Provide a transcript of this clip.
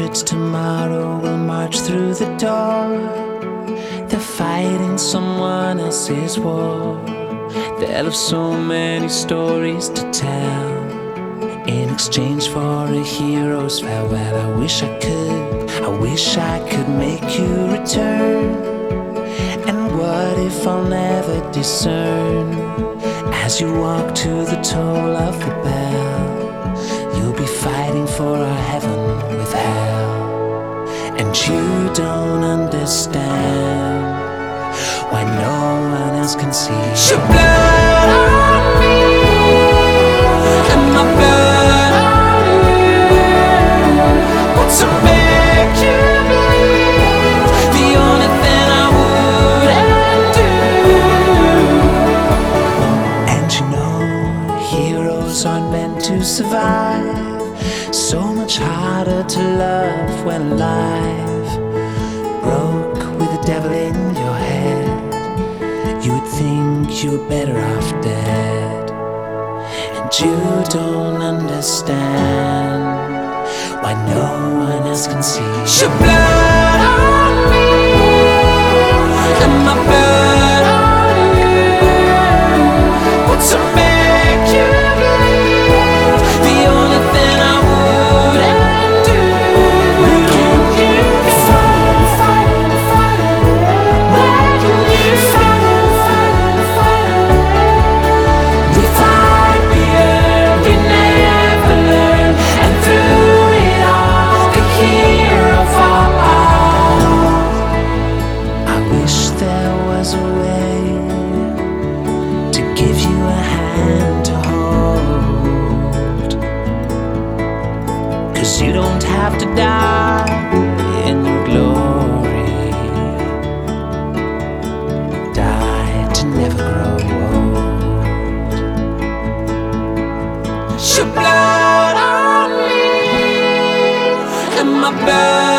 it's tomorrow, we'll march through the door. They're fighting someone else's war. They'll have so many stories to tell in exchange for a hero's farewell. I wish I could make you return. And what if I'll never discern? As you walk to the toll of the bell, you'll be fighting for a heaven with hell. And you don't understand why no one else can see your blood on me and my blood on you. What's to make you believe the only thing I wouldn't do? And you know, heroes aren't meant to survive. So much harder to love when alive. Broke with the devil in your head, you would think you were better off dead. And you don't understand why no one else can see your blood on me and my blood on you. What's to make you believe the only thing I wouldn't do? Where can you fight, fight, fight? Where can you fight, fight, fight? We fight, we earn, we never learn, and through it all, the hero falls. I wish there was a way to give you a hand to hold, 'cause you don't have to die in your glory. Die to never grow old. Your blood on me and my blood